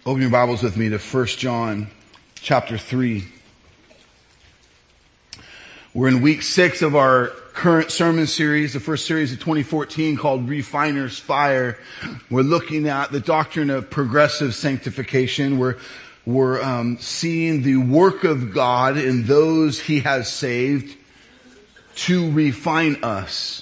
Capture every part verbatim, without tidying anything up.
Open your Bibles with me to First John chapter three. We're in week six of our current sermon series, the first series of twenty fourteen called Refiner's Fire. We're looking at the doctrine of progressive sanctification. We're, we're um, seeing the work of God in those He has saved to refine us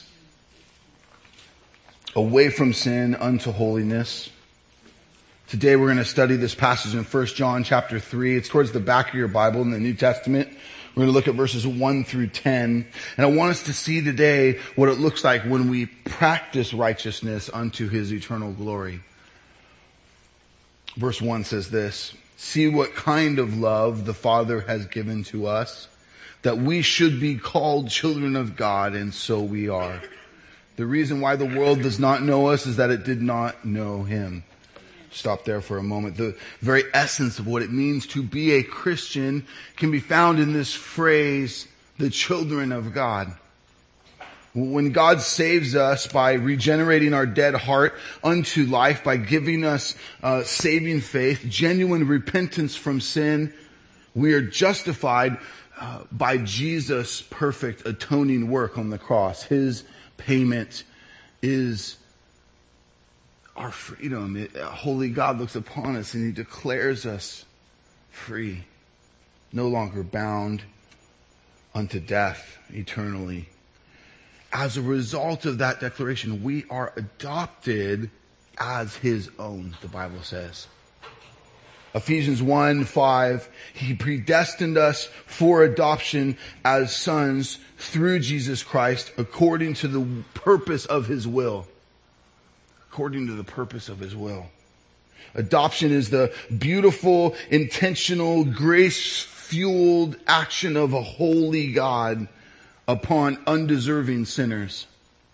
away from sin unto holiness. Today we're going to study this passage in First John chapter three. It's towards the back of your Bible in the New Testament. We're going to look at verses one through ten. And I want us to see today what it looks like when we practice righteousness unto His eternal glory. Verse one says this: "See what kind of love the Father has given to us, that we should be called children of God, and so we are. The reason why the world does not know us is that it did not know Him." Stop there for a moment. The very essence of what it means to be a Christian can be found in this phrase, the children of God. When God saves us by regenerating our dead heart unto life, by giving us uh, saving faith, genuine repentance from sin, we are justified uh, by Jesus' perfect atoning work on the cross. His payment is our freedom. It, holy God looks upon us and He declares us free, no longer bound unto death eternally. As a result of that declaration, we are adopted as His own, the Bible says. Ephesians one five, He predestined us for adoption as sons through Jesus Christ according to the purpose of His will. According to the purpose of His will. Adoption is the beautiful, intentional, grace-fueled action of a holy God upon undeserving sinners.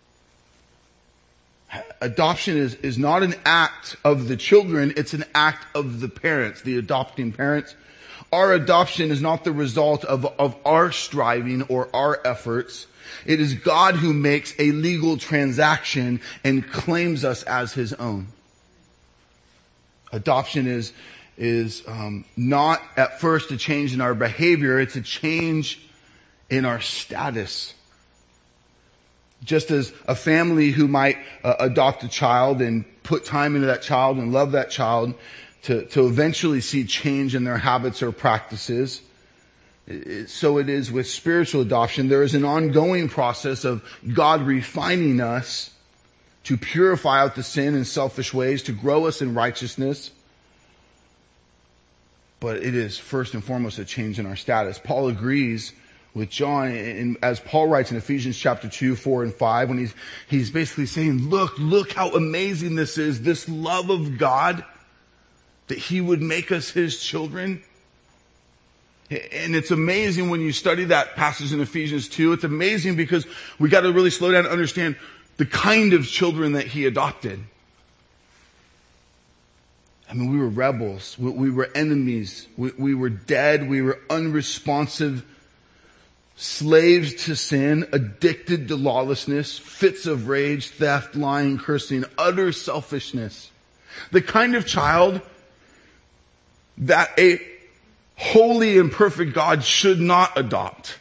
Adoption is, is not an act of the children, it's an act of the parents, the adopting parents. Our adoption is not the result of, of our striving or our efforts. It is God who makes a legal transaction and claims us as His own. Adoption is, is um, not at first a change in our behavior, it's a change in our status. Just as a family who might uh, adopt a child and put time into that child and love that child to, to eventually see change in their habits or practices, so it is with spiritual adoption. There is an ongoing process of God refining us to purify out the sin and selfish ways, to grow us in righteousness. But it is first and foremost a change in our status. Paul agrees with John, and as Paul writes in Ephesians chapter two, four, and five, when he's, he's basically saying, look, look how amazing this is, this love of God, that He would make us His children. And it's amazing when you study that passage in Ephesians two. It's amazing because we got to really slow down and understand the kind of children that He adopted. I mean, we were rebels. We, we were enemies. We, we were dead. We were unresponsive, slaves to sin, addicted to lawlessness, fits of rage, theft, lying, cursing, utter selfishness. The kind of child that a holy and perfect God should not adopt.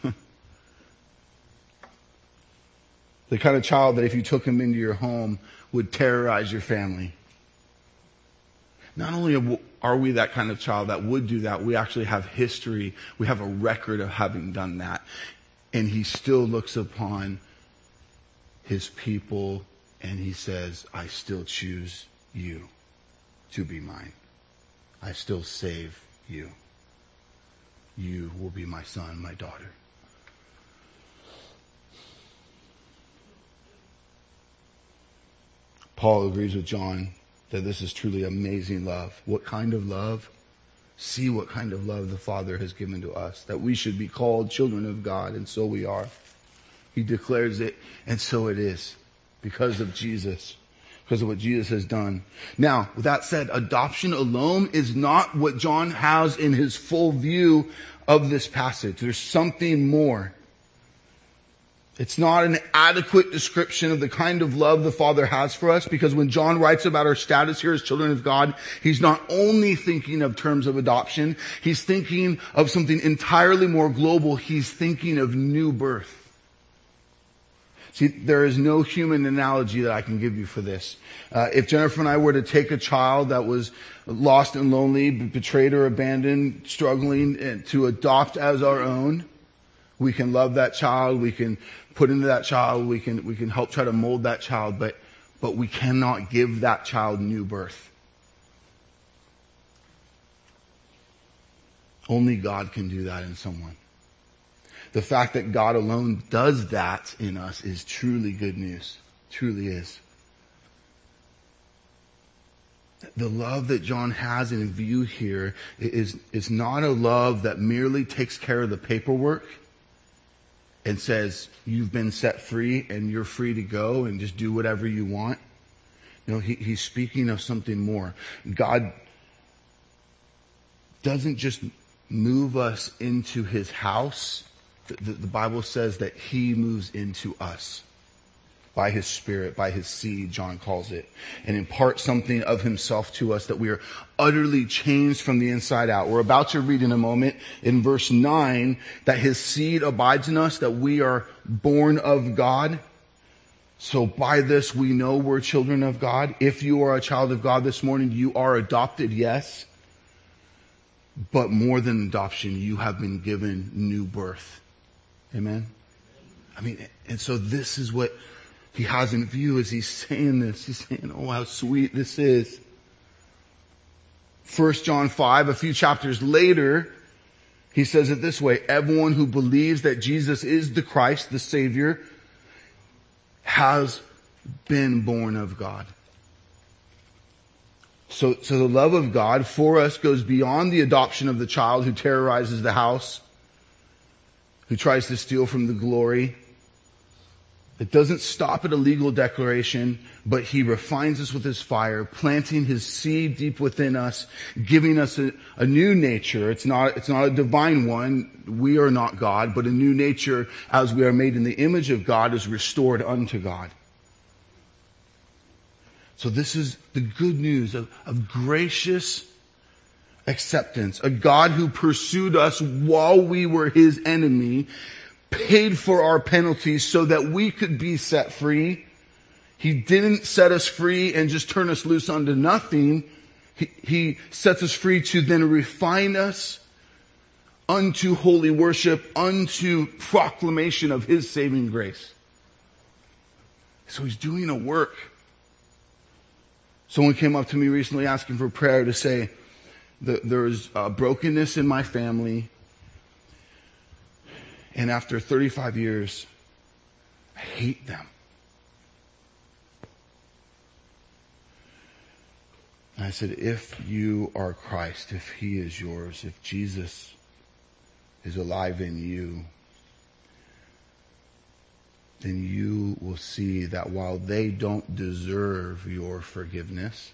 The kind of child that if you took him into your home would terrorize your family. Not only are we that kind of child that would do that, we actually have history. We have a record of having done that. And He still looks upon His people and He says, I still choose you to be mine. I still save you. You will be my son, my daughter. Paul agrees with John that this is truly amazing love. What kind of love? See what kind of love the Father has given to us, that we should be called children of God, and so we are. He declares it, and so it is, because of Jesus. Because of what Jesus has done. Now, with that said, adoption alone is not what John has in his full view of this passage. There's something more. It's not an adequate description of the kind of love the Father has for us, because when John writes about our status here as children of God, he's not only thinking of terms of adoption, he's thinking of something entirely more global. He's thinking of new birth. See, there is no human analogy that I can give you for this. Uh, if Jennifer and I were to take a child that was lost and lonely, betrayed or abandoned, struggling, and to adopt as our own, we can love that child, we can put into that child, we can, we can help try to mold that child, but, but we cannot give that child new birth. Only God can do that in someone. The fact that God alone does that in us is truly good news. Truly is. The love that John has in view here is, is not a love that merely takes care of the paperwork and says, you've been set free and you're free to go and just do whatever you want. No, he, he's speaking of something more. God doesn't just move us into his house. The, the, the Bible says that he moves into us by his Spirit, by his seed, John calls it, and imparts something of himself to us, that we are utterly changed from the inside out. We're about to read in a moment in verse nine that his seed abides in us, that we are born of God. So by this we know we're children of God. If you are a child of God this morning, you are adopted, yes. But more than adoption, you have been given new birth. Amen? I mean, and so this is what he has in view as he's saying this. He's saying, oh, how sweet this is. First John five, a few chapters later, he says it this way: everyone who believes that Jesus is the Christ, the Savior, has been born of God. So, so the love of God for us goes beyond the adoption of the child who terrorizes the house, who tries to steal from the glory. It doesn't stop at a legal declaration, but he refines us with his fire, planting his seed deep within us, giving us a, a new nature. It's not, it's not a divine one. We are not God, but a new nature as we are made in the image of God is restored unto God. So this is the good news of, of gracious acceptance. A God who pursued us while we were his enemy, paid for our penalties so that we could be set free. He didn't set us free and just turn us loose unto nothing. He, he sets us free to then refine us unto holy worship, unto proclamation of his saving grace. So he's doing a work. Someone came up to me recently asking for prayer to say that there's uh, brokenness in my family. And after thirty-five years, I hate them. And I said, if you are Christ, if he is yours, if Jesus is alive in you, then you will see that while they don't deserve your forgiveness,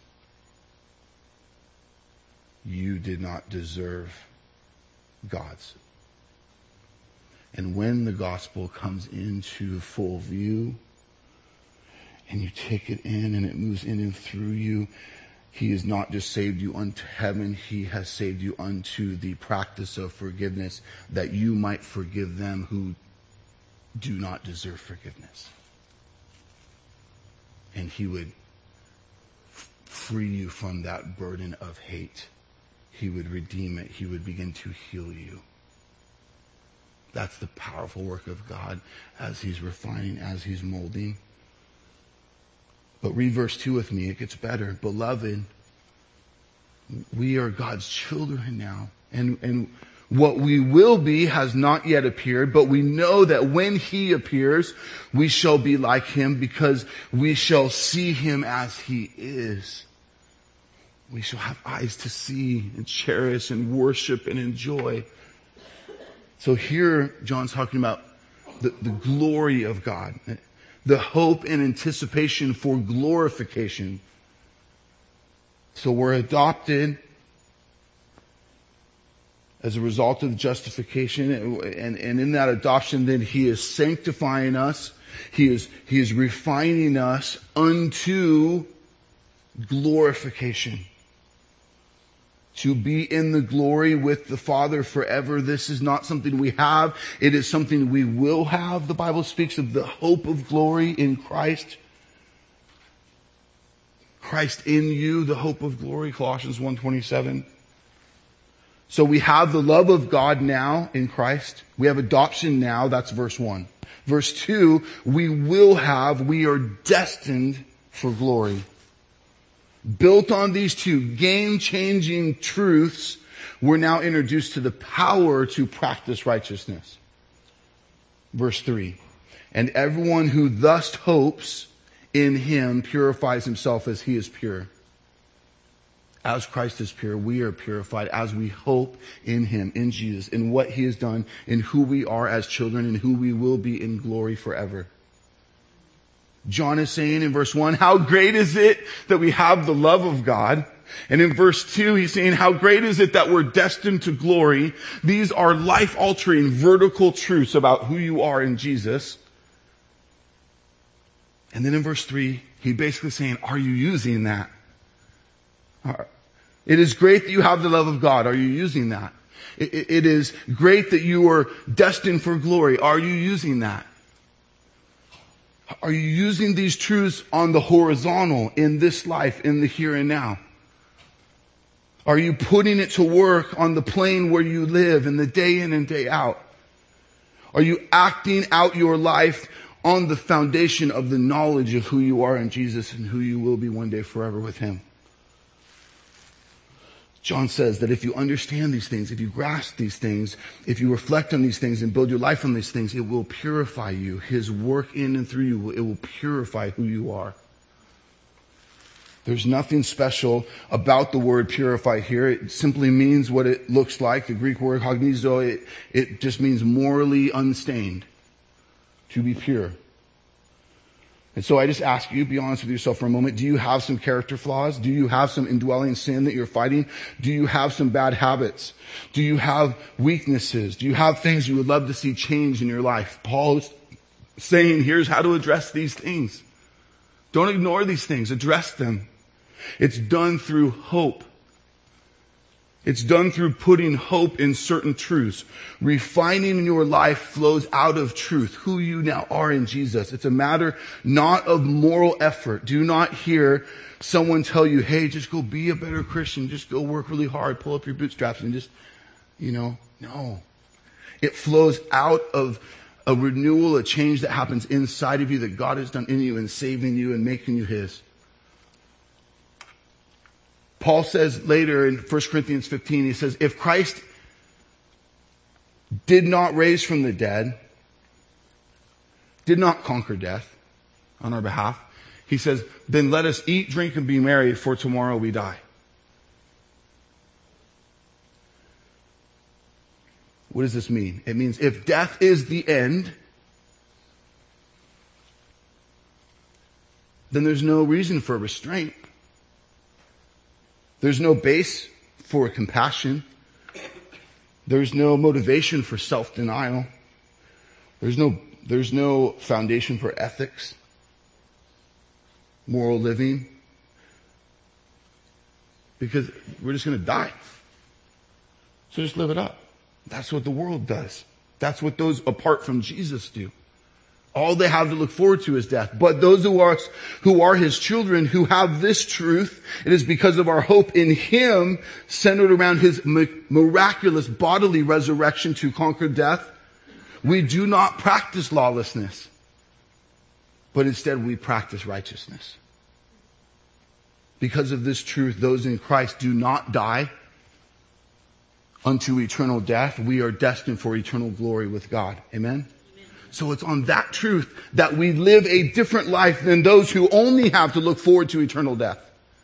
you did not deserve God's. And when the gospel comes into full view and you take it in and it moves in and through you, he has not just saved you unto heaven, he has saved you unto the practice of forgiveness, that you might forgive them who do not deserve forgiveness. And he would f- free you from that burden of hate. He would redeem it. He would begin to heal you. That's the powerful work of God as he's refining, as he's molding. But read verse two with me. It gets better. Beloved, we are God's children now. And, and what we will be has not yet appeared, but we know that when he appears, we shall be like him, because we shall see him as he is. We shall have eyes to see and cherish and worship and enjoy. So here, John's talking about the, the glory of God, the hope and anticipation for glorification. So we're adopted. as a result of justification, and, and in that adoption, then he is sanctifying us. He is, he is refining us unto glorification. To be in the glory with the Father forever. This is not something we have. It is something we will have. The Bible speaks of the hope of glory in Christ. Christ in you, the hope of glory, Colossians one twenty-seven. So we have the love of God now in Christ. We have adoption now. That's verse one. Verse two, we will have, we are destined for glory. Built on these two game-changing truths, we're now introduced to the power to practice righteousness. Verse three, and everyone who thus hopes in him purifies himself as he is pure. As Christ is pure, we are purified as we hope in him, in Jesus, in what he has done, in who we are as children, and who we will be in glory forever. John is saying in verse one, how great is it that we have the love of God? And in verse two, he's saying, how great is it that we're destined to glory? These are life-altering vertical truths about who you are in Jesus. And then in verse three, he's basically saying, are you using that? It is great that you have the love of God. Are you using that? It, it, it is great that you are destined for glory. Are you using that? Are you using these truths on the horizontal, in this life, in the here and now? Are you putting it to work on the plane where you live, in the day in and day out? Are you acting out your life on the foundation of the knowledge of who you are in Jesus and who you will be one day forever with him? John says that if you understand these things, if you grasp these things, if you reflect on these things and build your life on these things, it will purify you. His work in and through you, it will purify who you are. There's nothing special about the word purify here. It simply means what it looks like. The Greek word hagnizo, it, it just means morally unstained, to be pure. And so I just ask you, be honest with yourself for a moment. Do you have some character flaws? Do you have some indwelling sin that you're fighting? Do you have some bad habits? Do you have weaknesses? Do you have things you would love to see change in your life? Paul's saying, here's how to address these things. Don't ignore these things. Address them. It's done through hope. It's done through putting hope in certain truths. Refining in your life flows out of truth, who you now are in Jesus. It's a matter not of moral effort. Do not hear someone tell you, hey, just go be a better Christian. Just go work really hard, pull up your bootstraps and just, you know, no. It flows out of a renewal, a change that happens inside of you that God has done in you and saving you and making you his. Paul says later in First Corinthians fifteen, he says, if Christ did not raise from the dead, did not conquer death on our behalf, he says, then let us eat, drink, and be merry, for tomorrow we die. What does this mean? It means if death is the end, then there's no reason for restraint. There's no base for compassion. There's no motivation for self-denial. There's no, there's no foundation for ethics, moral living, because we're just going to die. So just live it up. That's what the world does. That's what those apart from Jesus do. All they have to look forward to is death. But those who are, who are his children, who have this truth, it is because of our hope in him, centered around his miraculous bodily resurrection to conquer death. We do not practice lawlessness, but instead we practice righteousness. Because of this truth, those in Christ do not die unto eternal death. We are destined for eternal glory with God. Amen? So it's on that truth that we live a different life than those who only have to look forward to eternal death.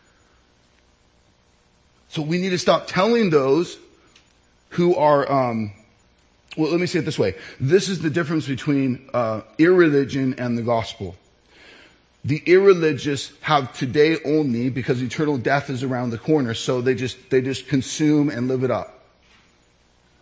So we need to stop telling those who are, um, well, let me say it this way. This is the difference between uh, irreligion and the gospel. The irreligious have today only because eternal death is around the corner, so they just they just consume and live it up.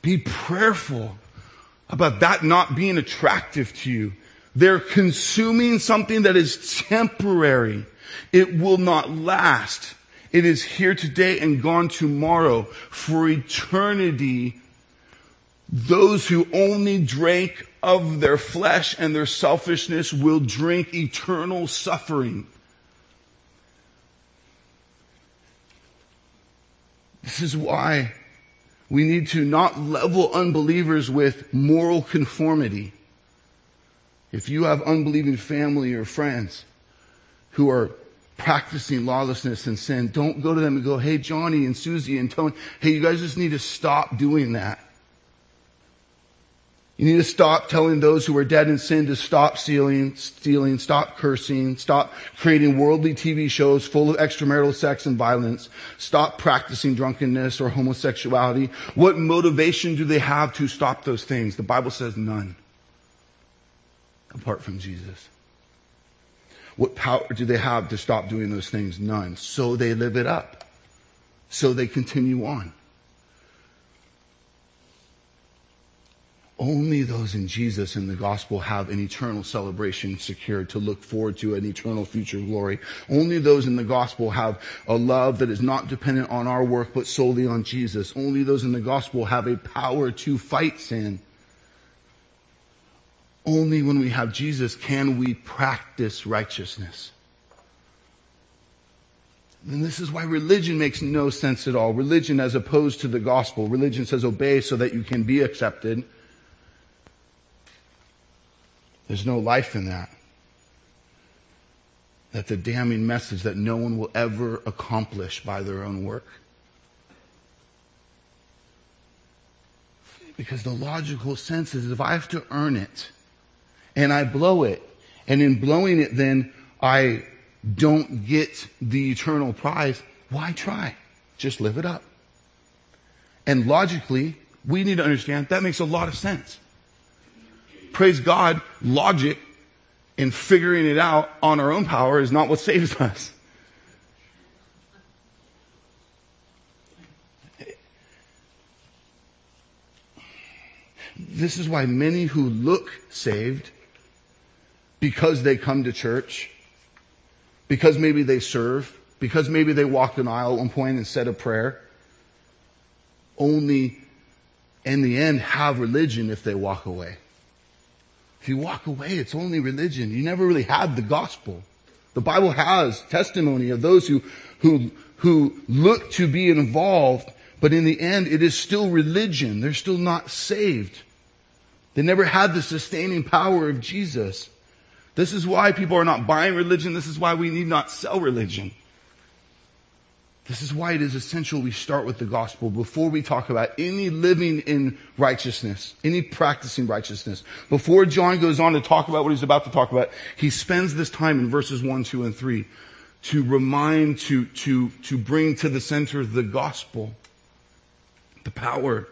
Be prayerful about that not being attractive to you. They're consuming something that is temporary. It will not last. It is here today and gone tomorrow. For eternity, those who only drink of their flesh and their selfishness will drink eternal suffering. This is why we need to not level unbelievers with moral conformity. If you have unbelieving family or friends who are practicing lawlessness and sin, don't go to them and go, hey, Johnny and Susie and Tony, hey, you guys just need to stop doing that. You need to stop telling those who are dead in sin to stop stealing, stealing, stop cursing, stop creating worldly T V shows full of extramarital sex and violence, stop practicing drunkenness or homosexuality. What motivation do they have to stop those things? The Bible says none, apart from Jesus. What power do they have to stop doing those things? None. So they live it up. So they continue on. Only those in Jesus in the gospel have an eternal celebration secured to look forward to an eternal future glory. Only those in the gospel have a love that is not dependent on our work but solely on Jesus. Only those in the gospel have a power to fight sin. Only when we have Jesus can we practice righteousness. And this is why religion makes no sense at all. Religion as opposed to the gospel. Religion says obey so that you can be accepted. There's no life in that. That's a damning message that no one will ever accomplish by their own work. Because the logical sense is if I have to earn it, and I blow it, and in blowing it then I don't get the eternal prize, why try? Just live it up. And logically, we need to understand that makes a lot of sense. Praise God, logic and figuring it out on our own power is not what saves us. This is why many who look saved, because they come to church, because maybe they serve, because maybe they walked an aisle at one point and said a prayer, only in the end have religion if they walk away. If you walk away, it's only religion. You never really had the gospel. The Bible has testimony of those who, who, who look to be involved, but in the end, it is still religion. They're still not saved. They never had the sustaining power of Jesus. This is why people are not buying religion. This is why we need not sell religion. This is why it is essential we start with the gospel before we talk about any living in righteousness, any practicing righteousness. Before John goes on to talk about what he's about to talk about, he spends this time in verses one, two, and three to remind, to, to, to bring to the center the gospel, the power.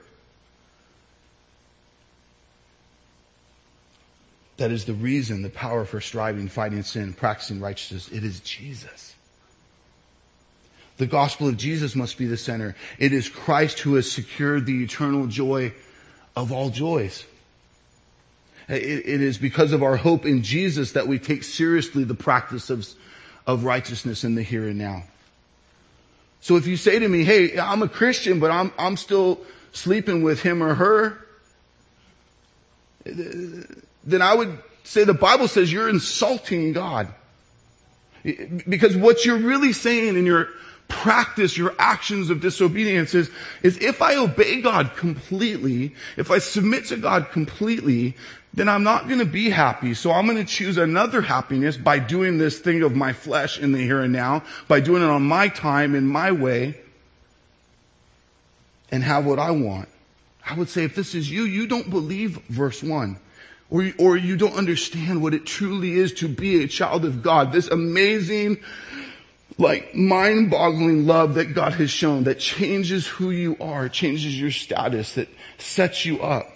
That is the reason, the power for striving, fighting sin, practicing righteousness. It is Jesus. The gospel of Jesus must be the center. It is Christ who has secured the eternal joy of all joys. It, it is because of our hope in Jesus that we take seriously the practice of, of righteousness in the here and now. So if you say to me, hey, I'm a Christian, but I'm, I'm still sleeping with him or her, then I would say the Bible says you're insulting God. Because what you're really saying in your practice, your actions of disobedience is, is if I obey God completely, if I submit to God completely, then I'm not going to be happy. So I'm going to choose another happiness by doing this thing of my flesh in the here and now, by doing it on my time, in my way, and have what I want. I would say if this is you, you don't believe verse one. Or, or you don't understand what it truly is to be a child of God. This amazing, like mind-boggling love that God has shown that changes who you are, changes your status, that sets you up.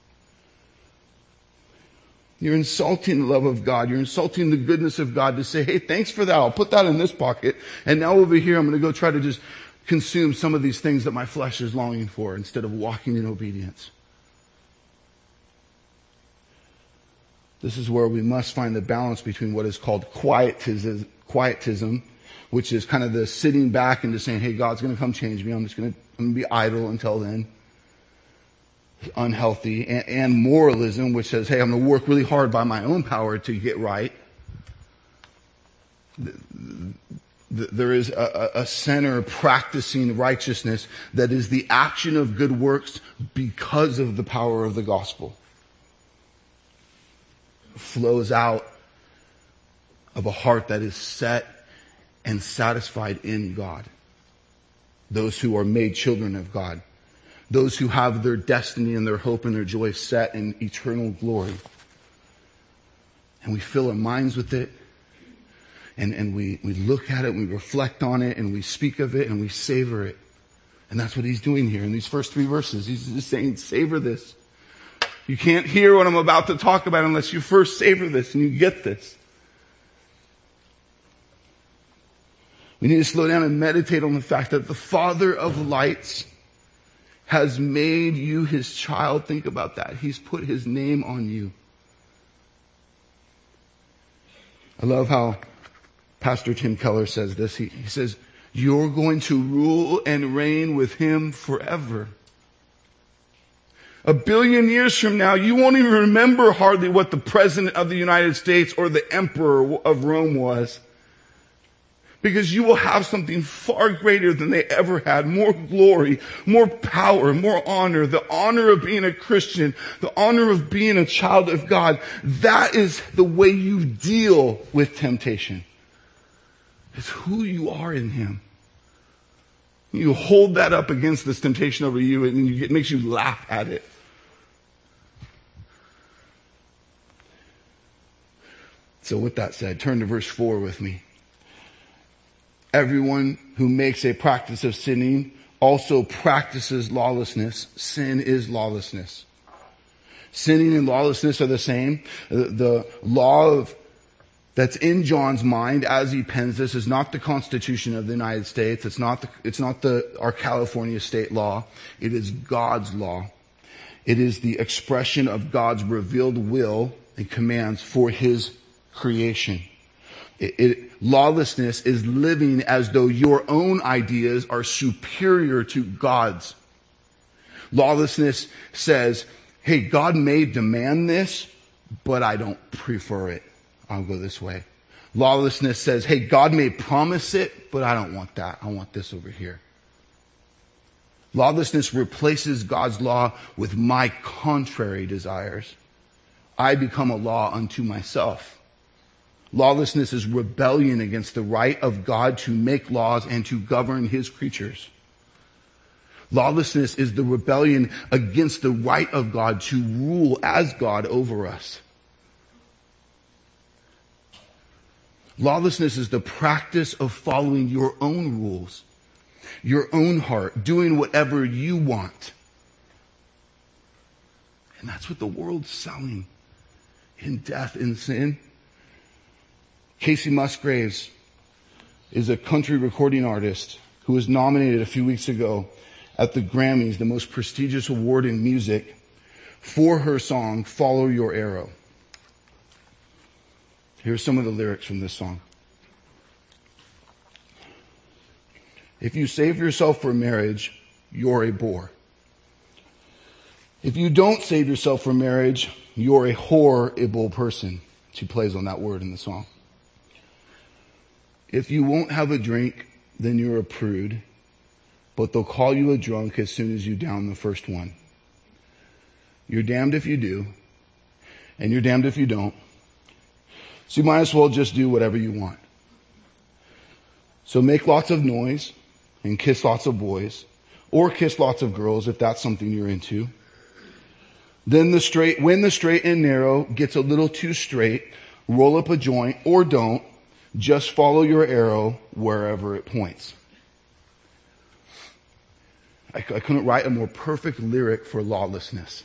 You're insulting the love of God. You're insulting the goodness of God to say, hey, thanks for that. I'll put that in this pocket. And now over here, I'm going to go try to just consume some of these things that my flesh is longing for instead of walking in obedience. This is where we must find the balance between what is called quietism, quietism, which is kind of the sitting back and just saying, hey, God's going to come change me. I'm just going to, I'm going to be idle until then. Unhealthy. And, and moralism, which says, hey, I'm going to work really hard by my own power to get right. There is a, a center practicing righteousness that is the action of good works because of the power of the gospel. Flows out of a heart that is set and satisfied in God. Those who are made children of God. Those who have their destiny and their hope and their joy set in eternal glory. And we fill our minds with it. And, and we, we look at it, and we reflect on it, and we speak of it, and we savor it. And that's what he's doing here in these first three verses. He's just saying, savor this. You can't hear what I'm about to talk about unless you first savor this and you get this. We need to slow down and meditate on the fact that the Father of lights has made you his child. Think about that. He's put his name on you. I love how Pastor Tim Keller says this. He, he says, you're going to rule and reign with him forever. A billion years from now, you won't even remember hardly what the President of the United States or the Emperor of Rome was. Because you will have something far greater than they ever had. More glory, more power, more honor. The honor of being a Christian. The honor of being a child of God. That is the way you deal with temptation. It's who you are in him. You hold that up against this temptation over you and it makes you laugh at it. So with that said, turn to verse four with me. Everyone who makes a practice of sinning also practices lawlessness. Sin is lawlessness. Sinning and lawlessness are the same. The, the law of that's in John's mind as he pens this is not the Constitution of the United States. It's not the, it's not the, our California state law. It is God's law. It is the expression of God's revealed will and commands for his creation. It, it, lawlessness is living as though your own ideas are superior to God's. Lawlessness says, hey, God may demand this, but I don't prefer it. I'll go this way. Lawlessness says, hey, God may promise it, but I don't want that. I want this over here. Lawlessness replaces God's law with my contrary desires. I become a law unto myself. Lawlessness is rebellion against the right of God to make laws and to govern his creatures. Lawlessness is the rebellion against the right of God to rule as God over us. Lawlessness is the practice of following your own rules, your own heart, doing whatever you want. And that's what the world's selling in death and sin. Casey Musgraves is a country recording artist who was nominated a few weeks ago at the Grammys, the most prestigious award in music, for her song, Follow Your Arrow. Here's some of the lyrics from this song. If you save yourself for marriage, you're a bore. If you don't save yourself for marriage, you're a horrible person. She plays on that word in the song. If you won't have a drink, then you're a prude, but they'll call you a drunk as soon as you down the first one. You're damned if you do, and you're damned if you don't. So you might as well just do whatever you want. So make lots of noise and kiss lots of boys, or kiss lots of girls if that's something you're into. Then the straight, when the straight and narrow gets a little too straight, roll up a joint or don't. Just follow your arrow wherever it points. I, I couldn't write a more perfect lyric for lawlessness.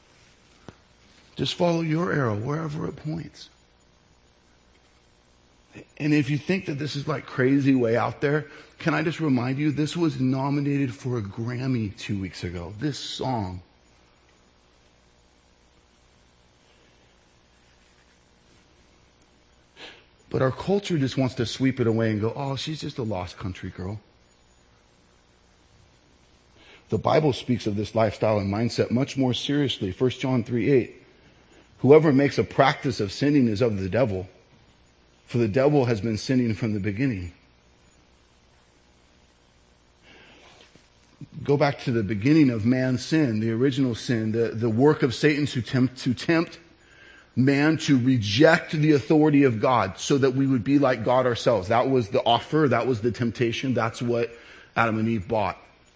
Just follow your arrow wherever it points. And if you think that this is like crazy way out there, can I just remind you, this was nominated for a Grammy two weeks ago. This song. But our culture just wants to sweep it away and go, oh, she's just a lost country girl. The Bible speaks of this lifestyle and mindset much more seriously. First John three eight. Whoever makes a practice of sinning is of the devil, for the devil has been sinning from the beginning. Go back to the beginning of man's sin, the original sin, the, the work of Satan to tempt, to tempt man to reject the authority of God so that we would be like God ourselves. That was the offer. That was the temptation. That's what Adam and Eve bought.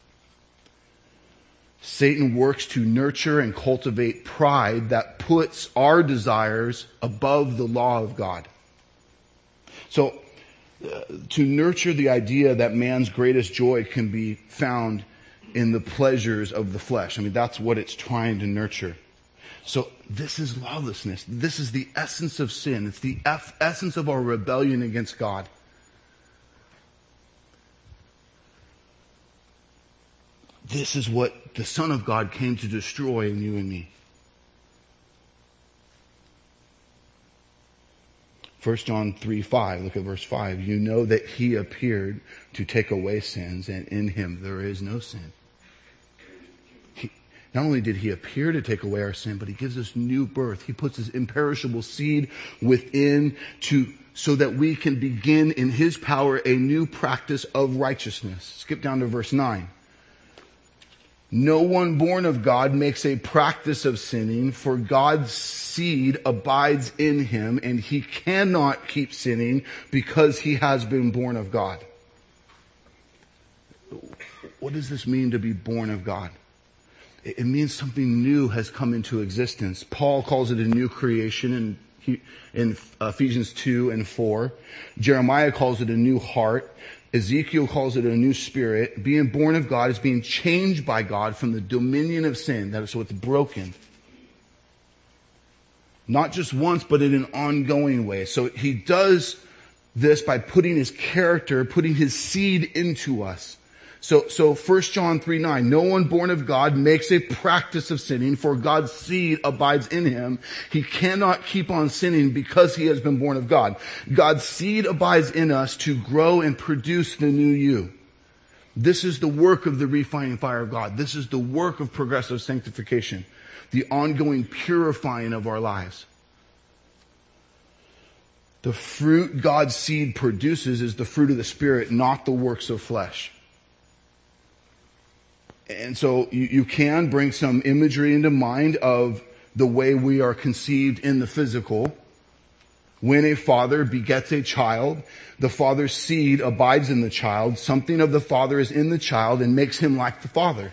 Satan works to nurture and cultivate pride that puts our desires above the law of God. So, uh, to nurture the idea that man's greatest joy can be found in the pleasures of the flesh. I mean, that's what it's trying to nurture. So this is lawlessness. This is the essence of sin. It's the eff- essence of our rebellion against God. This is what the Son of God came to destroy in you and me. First John three five, look at verse five. You know that he appeared to take away sins, and in him there is no sin. He, not only did he appear to take away our sin, but he gives us new birth. He puts his imperishable seed within to so that we can begin in his power a new practice of righteousness. Skip down to verse nine. No one born of God makes a practice of sinning, for God's seed abides in him, and he cannot keep sinning because he has been born of God. What does this mean to be born of God? It means something new has come into existence. Paul calls it a new creation in in Ephesians two and four. Jeremiah calls it a new heart. Ezekiel calls it a new spirit. Being born of God is being changed by God from the dominion of sin. That is, so it's broken. Not just once, but in an ongoing way. So he does this by putting his character, putting his seed into us. So, so First John three nine, no one born of God makes a practice of sinning, for God's seed abides in him. He cannot keep on sinning because he has been born of God. God's seed abides in us to grow and produce the new you. This is the work of the refining fire of God. This is the work of progressive sanctification, the ongoing purifying of our lives. The fruit God's seed produces is the fruit of the Spirit, not the works of flesh. And so you, you can bring some imagery into mind of the way we are conceived in the physical. When a father begets a child, the father's seed abides in the child. Something of the father is in the child and makes him like the father.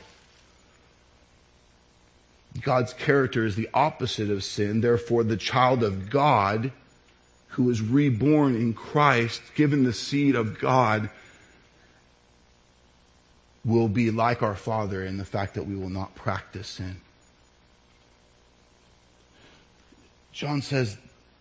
God's character is the opposite of sin. Therefore, the child of God, who is reborn in Christ, given the seed of God, will be like our Father in the fact that we will not practice sin. John says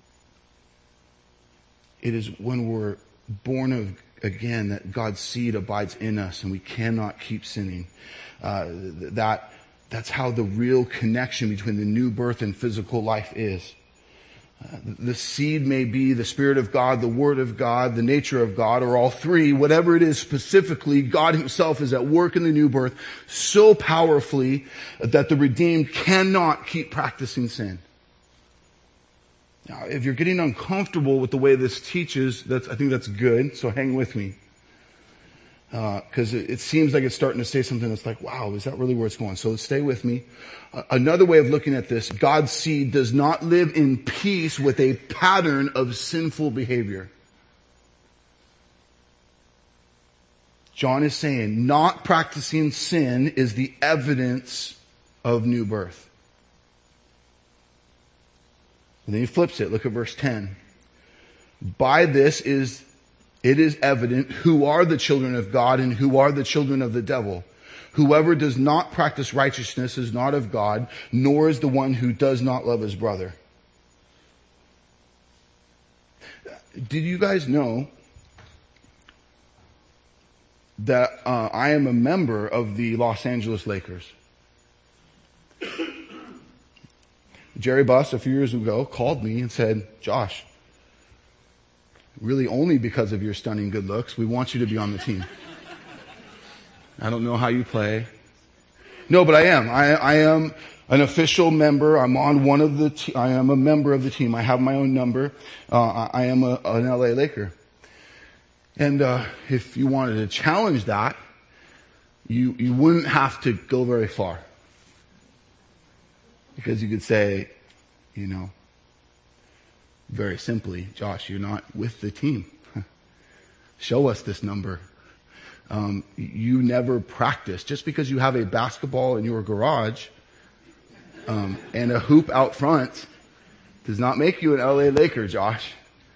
it is when we're born of again that God's seed abides in us and we cannot keep sinning. Uh, that that's how the real connection between the new birth and physical life is. Uh, the seed may be the Spirit of God, the Word of God, the nature of God, or all three. Whatever it is specifically, God himself is at work in the new birth so powerfully that the redeemed cannot keep practicing sin. Now, if you're getting uncomfortable with the way this teaches, that's, I think that's good, so hang with me. Because uh, it, it seems like it's starting to say something that's like, wow, is that really where it's going? So stay with me. Uh, another way of looking at this, God's seed does not live in peace with a pattern of sinful behavior. John is saying not practicing sin is the evidence of new birth. And then he flips it. Look at verse ten. By this is It is evident who are the children of God and who are the children of the devil. Whoever does not practice righteousness is not of God, nor is the one who does not love his brother. did you guys know that uh, I am a member of the Los Angeles Lakers? Jerry Buss, a few years ago, called me and said, Josh, really only because of your stunning good looks, we want you to be on the team. I don't know how you play. No, but I am. I, I am an official member. I'm on one of the, te- I am a member of the team. I have my own number. Uh, I am a, an L A Laker. And, uh, if you wanted to challenge that, you, you wouldn't have to go very far. Because you could say, you know, very simply, Josh, you're not with the team. Show us this number. Um, you never practice. Just because you have a basketball in your garage um, and a hoop out front does not make you an L A Laker, Josh.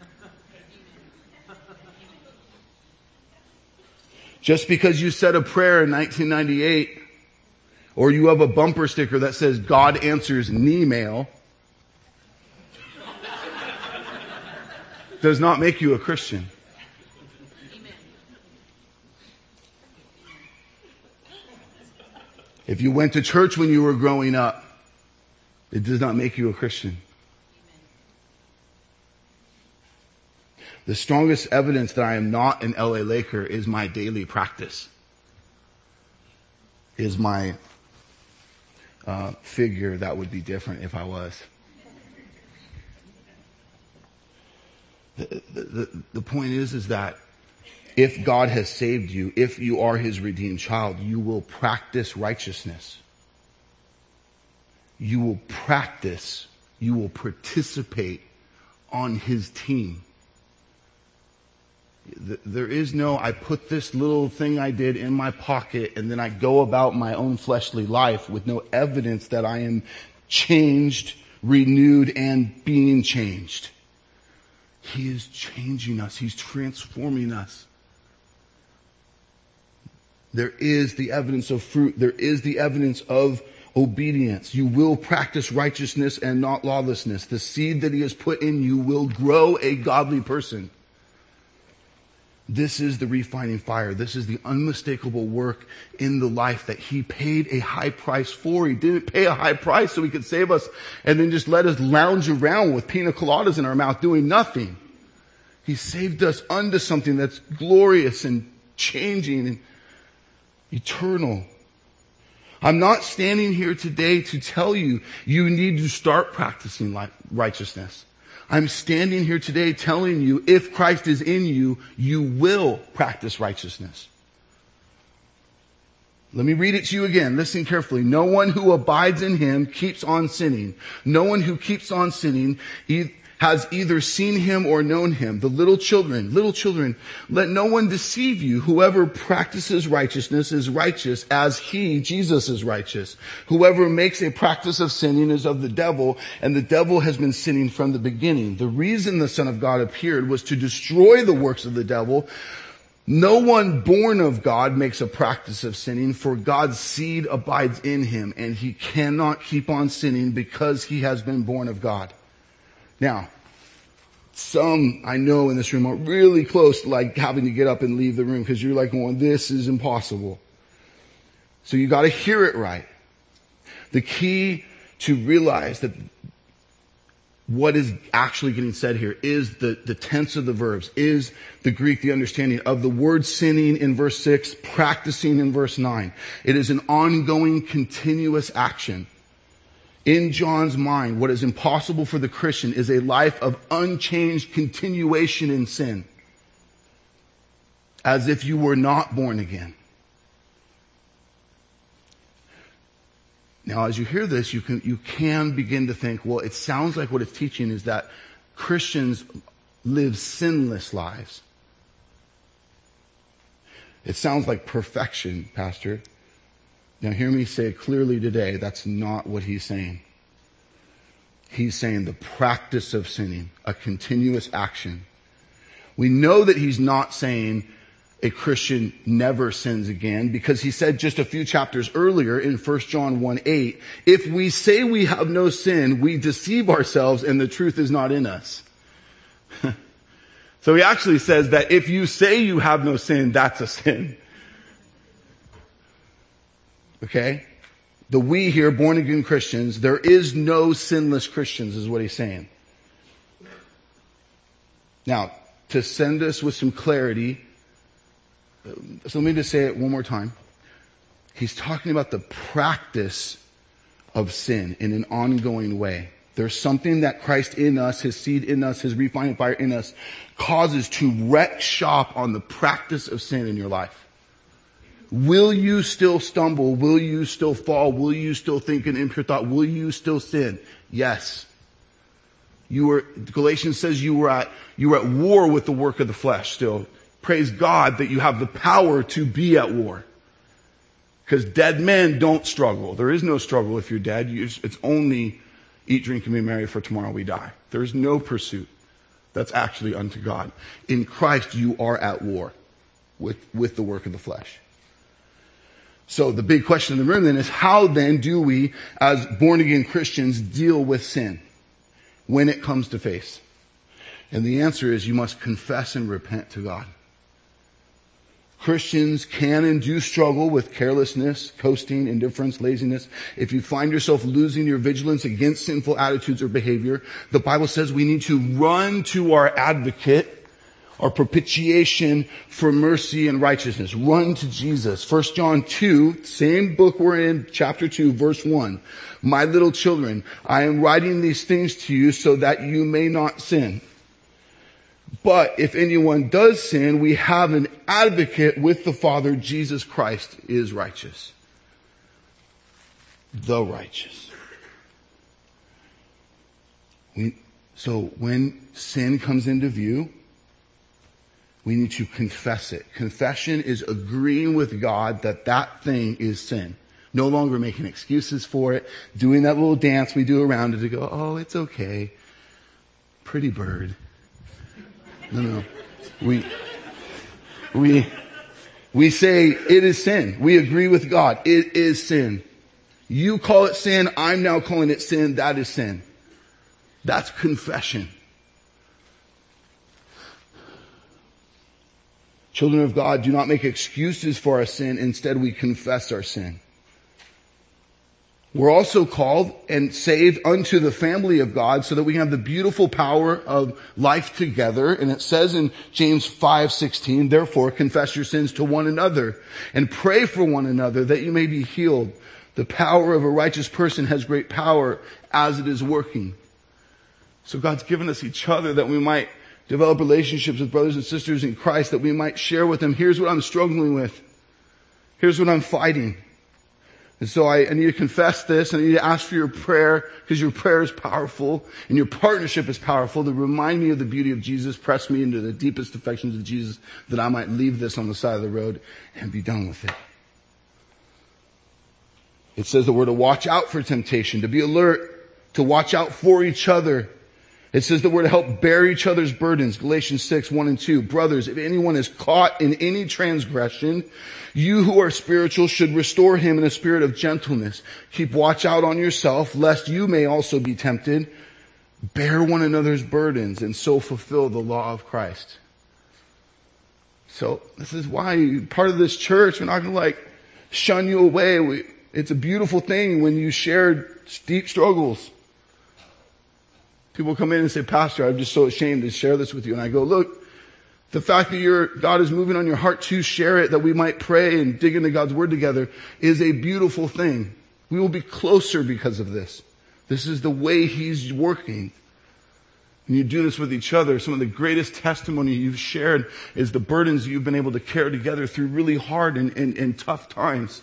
Just because you said a prayer in nineteen ninety-eight or you have a bumper sticker that says God answers knee mail does not make you a Christian. If you went to church when you were growing up, it does not make you a Christian. The strongest evidence that I am not an L A Laker is my daily practice. Is my uh, figure that would be different if I was. The, the, the, the point is, is that if God has saved you, if you are His redeemed child, you will practice righteousness. You will practice, you will participate on His team. There is no, I put this little thing I did in my pocket and then I go about my own fleshly life with no evidence that I am changed, renewed, and being changed. He is changing us. He's transforming us. There is the evidence of fruit. There is the evidence of obedience. You will practice righteousness and not lawlessness. The seed that He has put in you will grow a godly person. This is the refining fire. This is the unmistakable work in the life that He paid a high price for. He didn't pay a high price so He could save us and then just let us lounge around with pina coladas in our mouth doing nothing. He saved us unto something that's glorious and changing and eternal. I'm not standing here today to tell you you need to start practicing righteousness. I'm standing here today telling you if Christ is in you, you will practice righteousness. Let me read it to you again. Listen carefully. No one who abides in Him keeps on sinning. No one who keeps on sinning has either seen Him or known Him. The little children, little children, let no one deceive you. Whoever practices righteousness is righteous as He, Jesus, is righteous. Whoever makes a practice of sinning is of the devil, and the devil has been sinning from the beginning. The reason the Son of God appeared was to destroy the works of the devil. No one born of God makes a practice of sinning, for God's seed abides in him, and he cannot keep on sinning because he has been born of God. Now, some I know in this room are really close to like having to get up and leave the room because you're like, well, this is impossible. So you got to hear it right. The key to realize that what is actually getting said here is the, the tense of the verbs, is the Greek, the understanding of the word sinning in verse six, practicing in verse nine. It is an ongoing, continuous action. In John's mind, what is impossible for the Christian is a life of unchanged continuation in sin, as if you were not born again. Now, as you hear this, you can, you can begin to think, well, it sounds like what it's teaching is that Christians live sinless lives. It sounds like perfection, Pastor. Now, hear me say clearly today, that's not what he's saying. He's saying the practice of sinning, a continuous action. We know that he's not saying a Christian never sins again, because he said just a few chapters earlier in First John one eight, if we say we have no sin, we deceive ourselves and the truth is not in us. So he actually says that if you say you have no sin, that's a sin. Okay? The we here, born again Christians, there is no sinless Christians is what he's saying. Now, to send us with some clarity, so let me just say it one more time. He's talking about the practice of sin in an ongoing way. There's something that Christ in us, his seed in us, his refining fire in us, causes to wreck shop on the practice of sin in your life. Will you still stumble? Will you still fall? Will you still think an impure thought? Will you still sin? Yes. You were, Galatians says you were at, you were at war with the work of the flesh still. Praise God that you have the power to be at war. Because dead men don't struggle. There is no struggle if you're dead. You, it's only eat, drink, and be merry, for tomorrow we die. There is no pursuit that's actually unto God. In Christ, you are at war with, with the work of the flesh. So the big question in the room then is, how then do we, as born-again Christians, deal with sin when it comes to face? And the answer is, you must confess and repent to God. Christians can and do struggle with carelessness, coasting, indifference, laziness. If you find yourself losing your vigilance against sinful attitudes or behavior, the Bible says we need to run to our advocate, our propitiation for mercy and righteousness. Run to Jesus. First John two, same book we're in, chapter two, verse one. My little children, I am writing these things to you so that you may not sin. But if anyone does sin, we have an advocate with the Father. Jesus Christ is righteous. The righteous. We, so when sin comes into view, we need to confess it. Confession is agreeing with God that that thing is sin. No longer making excuses for it, doing that little dance we do around it to go, oh, it's okay. Pretty bird. No, no. We, we, we say it is sin. We agree with God. It is sin. You call it sin. I'm now calling it sin. That is sin. That's confession. Children of God, do not make excuses for our sin. Instead, we confess our sin. We're also called and saved unto the family of God so that we can have the beautiful power of life together. And it says in James five sixteen, therefore confess your sins to one another and pray for one another that you may be healed. The power of a righteous person has great power as it is working. So God's given us each other that we might develop relationships with brothers and sisters in Christ, that we might share with them. Here's what I'm struggling with. Here's what I'm fighting. And so I, I need to confess this, and I need to ask for your prayer, because your prayer is powerful, and your partnership is powerful, to remind me of the beauty of Jesus, press me into the deepest affections of Jesus, that I might leave this on the side of the road and be done with it. It says that we're to watch out for temptation, to be alert, to watch out for each other. It says that we're to help bear each other's burdens. Galatians six, one and two. Brothers, if anyone is caught in any transgression, you who are spiritual should restore him in a spirit of gentleness. Keep watch out on yourself, lest you may also be tempted. Bear one another's burdens and so fulfill the law of Christ. So this is why part of this church, we're not going to like shun you away. We, it's a beautiful thing when you share deep struggles. People come in and say, Pastor, I'm just so ashamed to share this with you. And I go, look, the fact that your God is moving on your heart to share it, that we might pray and dig into God's word together, is a beautiful thing. We will be closer because of this. This is the way he's working. And you do this with each other. Some of the greatest testimony you've shared is the burdens you've been able to carry together through really hard and, and, and tough times.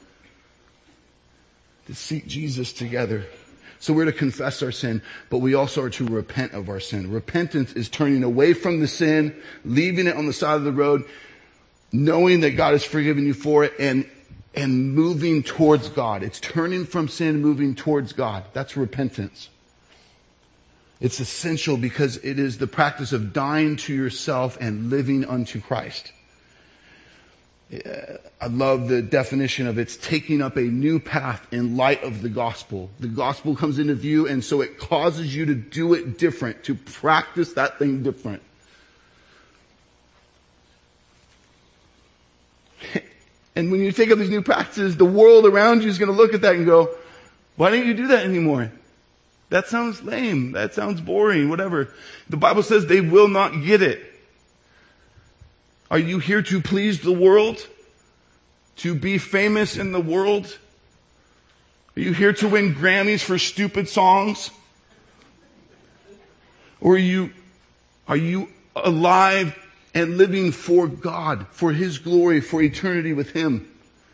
To seek Jesus together. So we're to confess our sin, but we also are to repent of our sin. Repentance is turning away from the sin, leaving it on the side of the road, knowing that God has forgiven you for it, and, and moving towards God. It's turning from sin, moving towards God. That's repentance. It's essential because it is the practice of dying to yourself and living unto Christ. I love the definition of it's taking up a new path in light of the gospel. The gospel comes into view, and so it causes you to do it different, to practice that thing different. And when you take up these new practices, the world around you is going to look at that and go, why don't you do that anymore? That sounds lame. That sounds boring, whatever. The Bible says they will not get it. Are you here to please the world? To be famous in the world? Are you here to win Grammys for stupid songs? Or are you, are you alive and living for God, for His glory, for eternity with Him?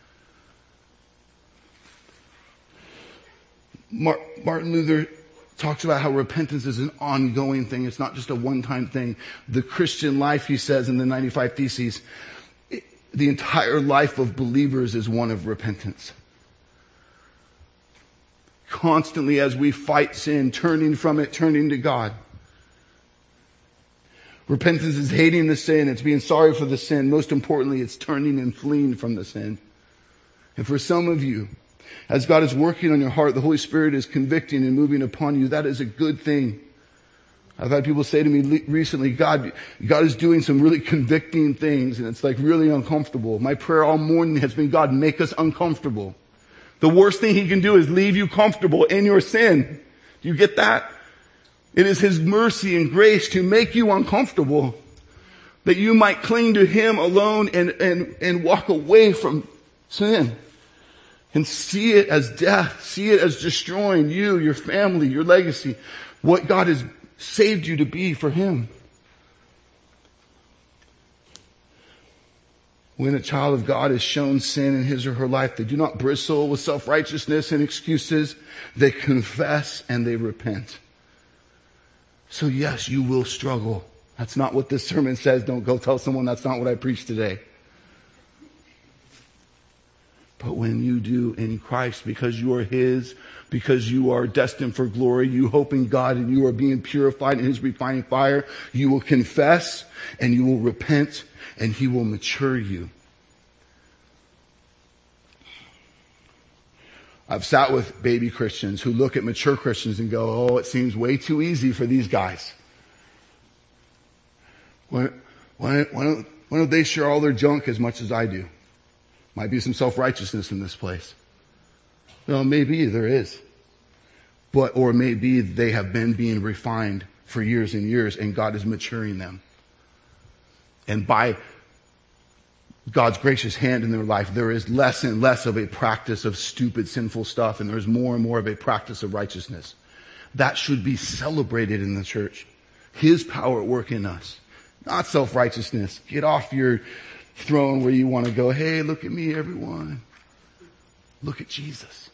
Mar- Martin Luther talks about how repentance is an ongoing thing. It's not just a one-time thing. The Christian life, he says in the ninety-five Theses, it, the entire life of believers is one of repentance. Constantly as we fight sin, turning from it, turning to God. Repentance is hating the sin. It's being sorry for the sin. Most importantly, it's turning and fleeing from the sin. And for some of you, as God is working on your heart, the Holy Spirit is convicting and moving upon you. That is a good thing. I've had people say to me recently, God, God is doing some really convicting things, and it's like really uncomfortable. My prayer all morning has been, God, make us uncomfortable. The worst thing He can do is leave you comfortable in your sin. Do you get that? It is His mercy and grace to make you uncomfortable, that you might cling to Him alone and, and, and walk away from sin. And see it as death. See it as destroying you, your family, your legacy. What God has saved you to be for Him. When a child of God is shown sin in his or her life, they do not bristle with self-righteousness and excuses. They confess and they repent. So yes, you will struggle. That's not what this sermon says. Don't go tell someone that's not what I preached today. But when you do in Christ, because you are His, because you are destined for glory, you hope in God and you are being purified in His refining fire, you will confess and you will repent and He will mature you. I've sat with baby Christians who look at mature Christians and go, oh, it seems way too easy for these guys. Why, why, why, don't, why don't they share all their junk as much as I do? Might be some self-righteousness in this place. Well, maybe there is. But, or maybe they have been being refined for years and years and God is maturing them. And by God's gracious hand in their life, there is less and less of a practice of stupid, sinful stuff, and there's more and more of a practice of righteousness. That should be celebrated in the church. His power at work in us. Not self-righteousness. Get off your throne where you want to go, hey, look at me, everyone. Look at Jesus.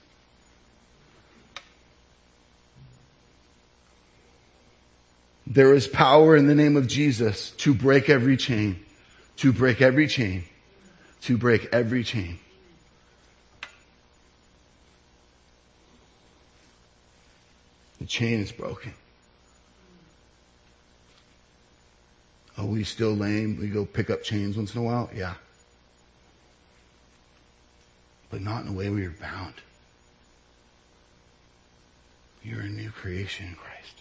There is power in the name of Jesus to break every chain, to break every chain, to break every chain. The chain is broken. Are we still lame? We go pick up chains once in a while? Yeah. But not in the way we are bound. You're a new creation in Christ.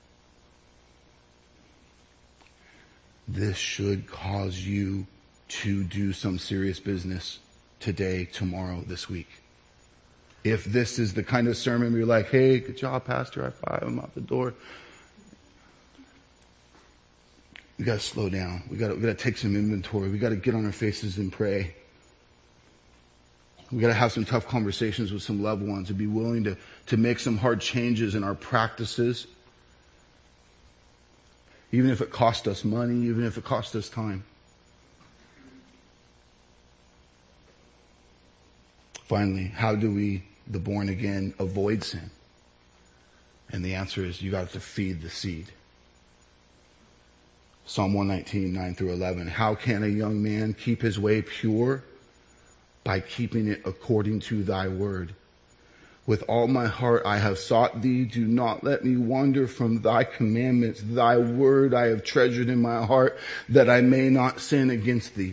This should cause you to do some serious business today, tomorrow, this week. If this is the kind of sermon where you're like, hey, good job, Pastor, high five, I'm out the door. We got to slow down. We got we got to take some inventory. We got to get on our faces and pray. We got to have some tough conversations with some loved ones and be willing to, to make some hard changes in our practices. Even if it cost us money, even if it cost us time. Finally, how do we, the born again, avoid sin? And the answer is you got to feed the seed. Psalm one nineteen, nine through eleven. How can a young man keep his way pure? By keeping it according to thy word. With all my heart I have sought thee. Do not let me wander from thy commandments. Thy word I have treasured in my heart, that I may not sin against thee.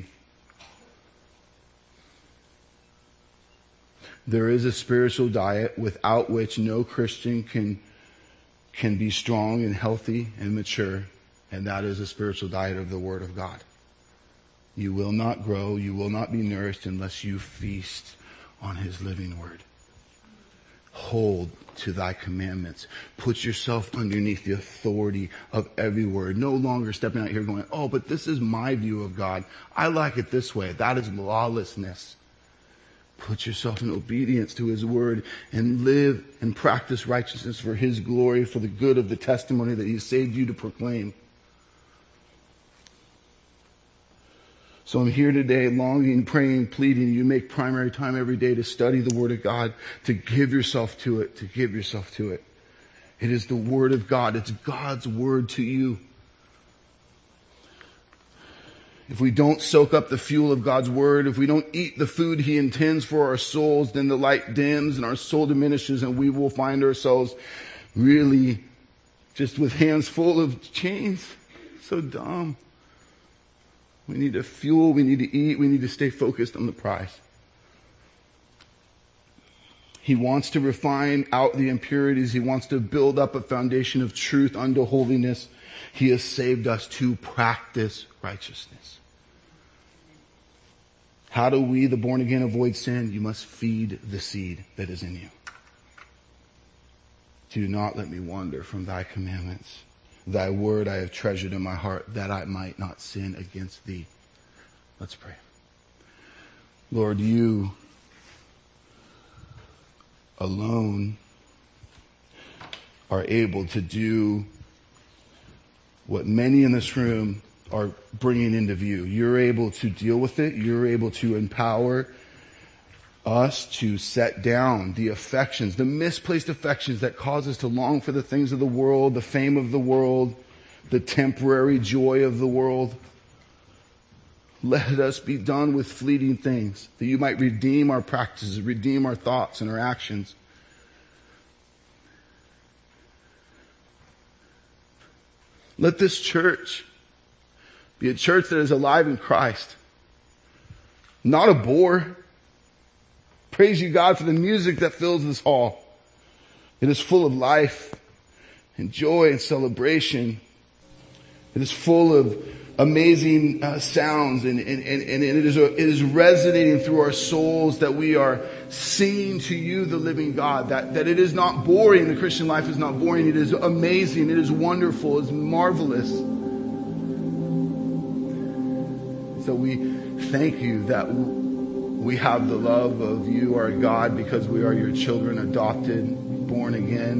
There is a spiritual diet without which no Christian can, can be strong and healthy and mature. And that is a spiritual diet of the Word of God. You will not grow, you will not be nourished unless you feast on his living word. Hold to thy commandments. Put yourself underneath the authority of every word. No longer stepping out here going, oh, but this is my view of God. I like it this way. That is lawlessness. Put yourself in obedience to his word and live and practice righteousness for his glory, for the good of the testimony that he saved you to proclaim. So I'm here today longing, praying, pleading. You make primary time every day to study the word of God, to give yourself to it, to give yourself to it. It is the word of God. It's God's word to you. If we don't soak up the fuel of God's word, if we don't eat the food he intends for our souls, then the light dims and our soul diminishes and we will find ourselves really just with hands full of chains. So dumb. We need to fuel, we need to eat, we need to stay focused on the prize. He wants to refine out the impurities. He wants to build up a foundation of truth unto holiness. He has saved us to practice righteousness. How do we, the born again, avoid sin? You must feed the seed that is in you. Do not let me wander from thy commandments. Thy word I have treasured in my heart, that I might not sin against thee. Let's pray. Lord, you alone are able to do what many in this room are bringing into view. You're able to deal with it. You're able to empower us to set down the affections, the misplaced affections that cause us to long for the things of the world, the fame of the world, the temporary joy of the world. Let us be done with fleeting things, that you might redeem our practices, redeem our thoughts and our actions. Let this church be a church that is alive in Christ, not a bore. Praise you, God, for the music that fills this hall. It is full of life and joy and celebration. It is full of amazing uh, sounds, and, and, and, and it is, it is resonating through our souls that we are singing to you, the living God, that, that it is not boring. The Christian life is not boring. It is amazing. It is wonderful. It's marvelous. So we thank you that we have the love of you, our God, because we are your children, adopted, born again.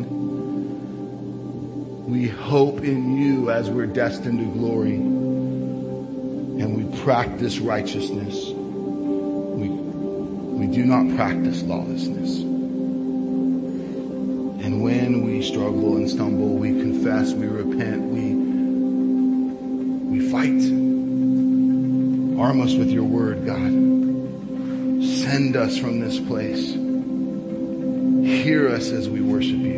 We hope in you as we're destined to glory. And we practice righteousness. We, we do not practice lawlessness. And when we struggle and stumble, we confess, we repent, we, we fight. Arm us with your word, God. Send us from this place. Hear us as we worship you.